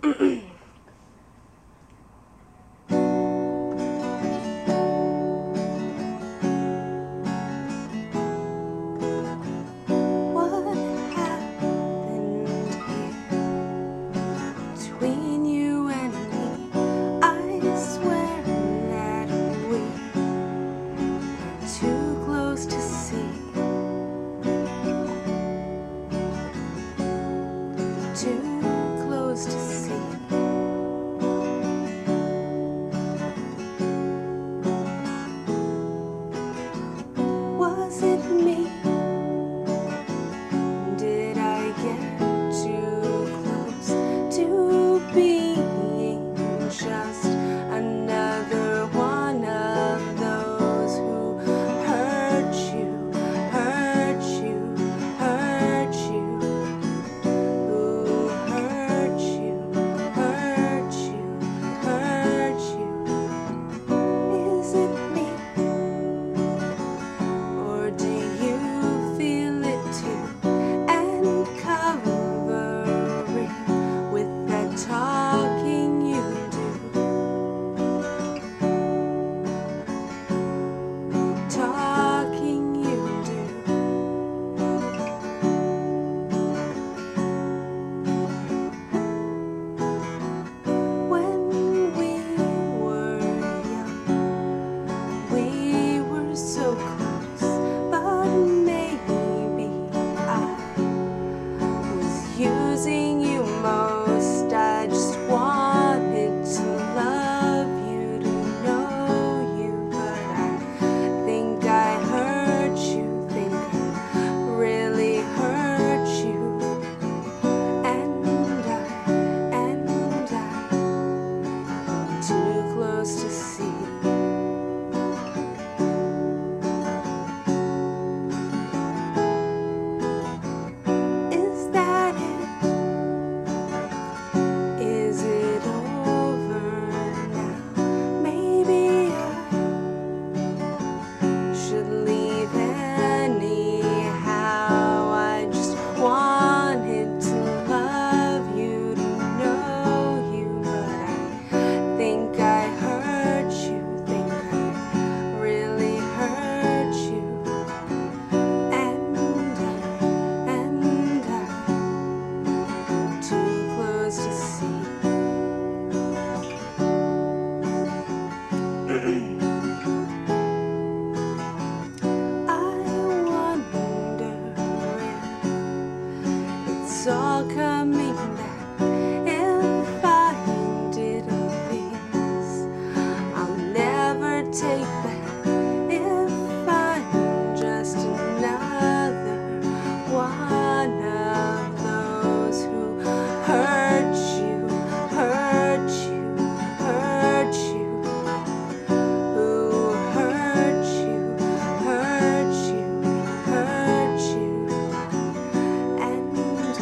What happened here between you and me? I swear that we were too close to see, too close to see. Was it me? Did I get too close to being just another one of those who hurt you, hurt you, hurt you, who hurt you, hurt you, hurt you? Is it me? Or do you feel it too, and covering with that talking you do, talking you do? When we were young, we were so close, but maybe I was using you most. I just wanted to love you, to know you, but I think I hurt you, think I really hurt you, and I'm too close to see. Is that it? Is it over now? Maybe I should leave anyhow. I just wanted to love you, to know you, but I think I hurt you, think I really hurt you, and I'm too close to see. I wonder if it's all coming back, if I did things I'll never take back, if I'm just another one of those who hurt you, hurt you, hurt you, who hurt you, hurt you, hurt you, and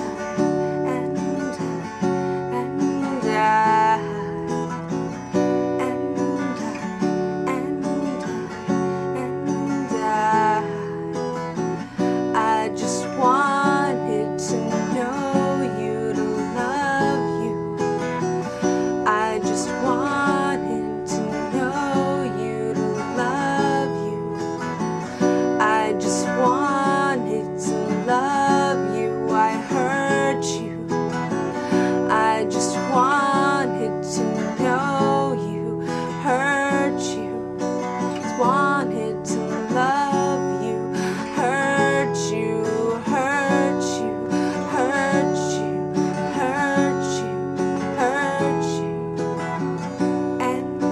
I just wanted to know you, to love you. I just wanted to know you, to love you. I just wanted to love you. I hurt you. I just wanted to know you, hurt you. Just wanted to love you, hurt you, hurt you, hurt you, hurt you, hurt you, and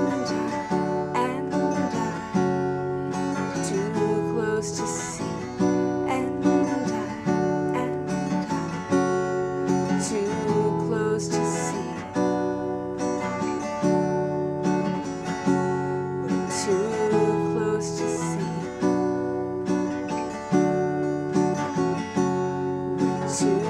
I'm too close to see, and I'm too close to see. Too close to see. Too